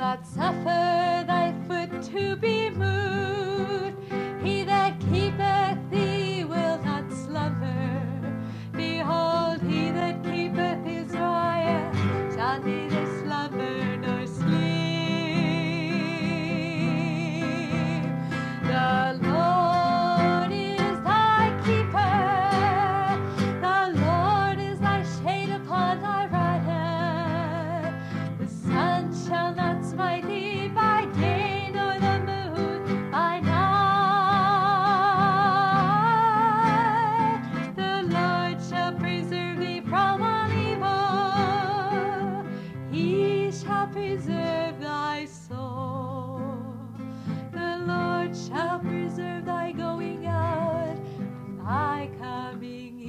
not suffer thy foot to be moved. He that keepeth thee will not slumber. Behold, he that keepeth Israel shall neither slumber nor sleep. The Lord is thy keeper. The Lord is thy shade upon thy right hand. The sun shall not smite thee by day, nor the moon by night. The Lord shall preserve thee from all evil. He shall preserve thy soul. The Lord shall preserve thy going out and thy coming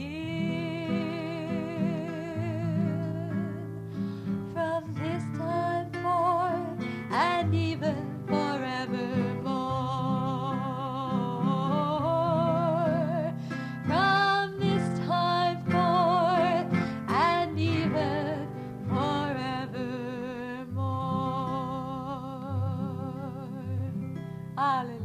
in, from this time forth and even forevermore. From this time forth and even forevermore. Hallelujah.